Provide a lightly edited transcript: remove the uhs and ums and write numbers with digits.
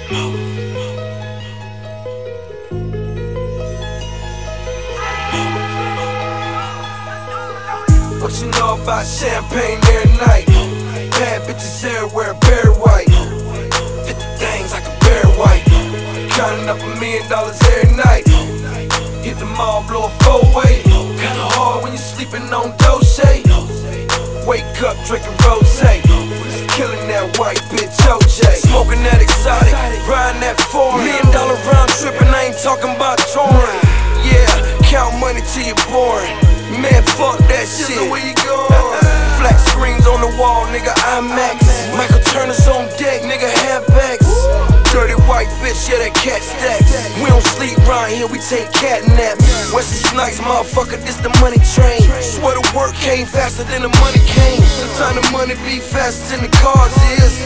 What you know about champagne every night? Bad bitches everywhere, very white. 50 things like a bear white. Counting up $1 million every night. Hit the mall, blow a 4-way. Kinda hard when you sleeping on Dolce. Wake up drinking rosé. Killing that white bitch OJ. Smoking that exotic, riding that foreign. $1 million round trip and I ain't talking about touring. Yeah, count money till you're boring. Man, fuck that shit. Where you going? Flat screens on the wall, nigga, IMAX. Michael Turner's on deck, nigga, handbags. Dirty white bitch, yeah, that cat stacks. We don't sleep round here, we take cat naps. Wesley Snipes, motherfucker, this the money train. Swear the work came faster than the money came. Sometimes the money be faster than the cars is.